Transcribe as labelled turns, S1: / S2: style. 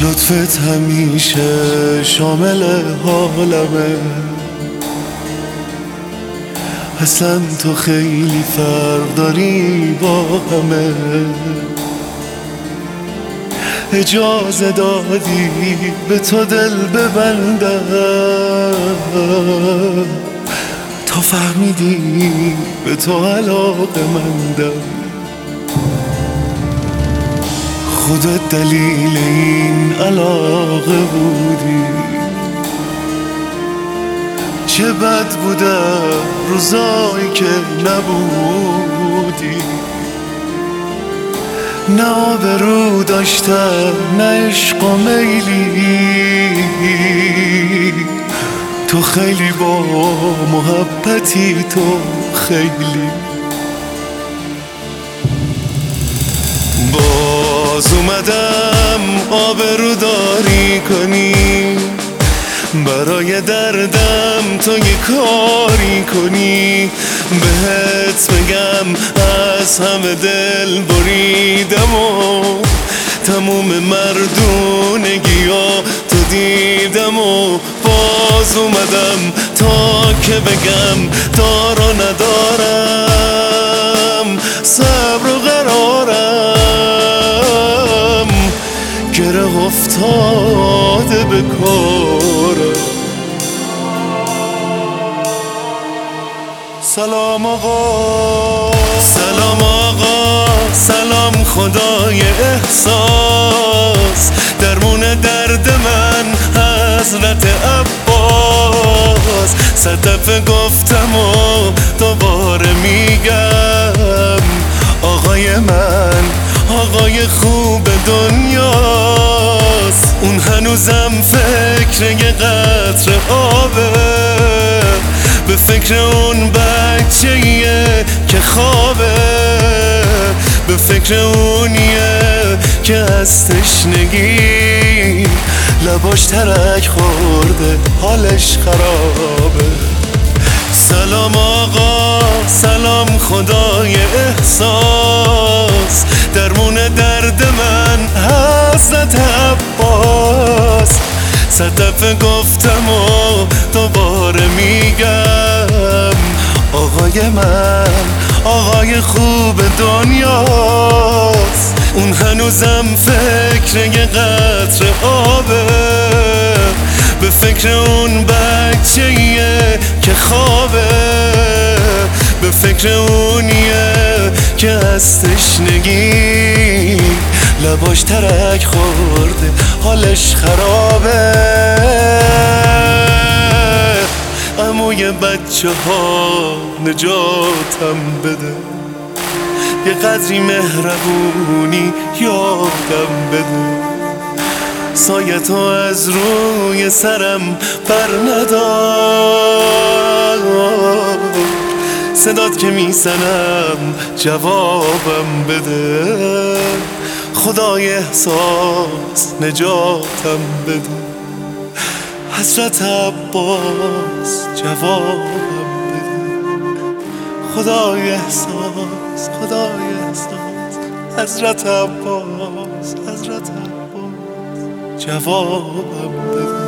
S1: لطفت همیشه شامل حالمه، اصلا تو خیلی فرق داری با همه. اجازه دادی به تو دل ببندم، تا فهمیدی به تو علاقه مندم. خودت دلیل این علاقه بودی، چه بد بودم روزایی که نبودی. نه آبرو داشتم نه عشق و میلی، تو خیلی با محبتی، تو خیلی. باز اومدم آبرو داری کنی، برای دردم تو یه کاری کنی. بهت بگم از همه دل بریدم و تموم مردونگیا تو دیدم و باز اومدم تا که بگم دار و ندارم، صبر و قرارم، گره افتاده به کارم. سلام آقا، سلام آقا، سلام خدای احساس، درمون درد من حضرت عباس. صد دفعه گفتم و دوباره میگم، آقای من آقای خوب دنیاست. اون هنوزم فکر یه قطره آبه، به فکر اون بچه‌ایه که خوابه، به فکر اونیه که از تشنگی لباش ترک خورده حالش خرابه. سلام آقا، سلام خدای احساس، درمون درد من حضرت عباس. صد دفعه گفتم و دوباره میگم، آقای من آقای خوب دنیاست. اون هنوزم فکر یه قطره آبه، به فکر اون بچه‌ایه که خوابه، به فکر اونیه که از تشنگی لباش ترک خورده حالش خرابه. عموی بچه ها نجاتم بده، یه قدری مهربونی یادم بده. سایه تو از روی سرم بر ندار، صدات که میزنم جوابم بده. خدای احساس نجاتم بده، حضرت عباس جوابم بده. خدای احساس، خدای احساس، حضرت عباس، حضرت عباس جوابم بده.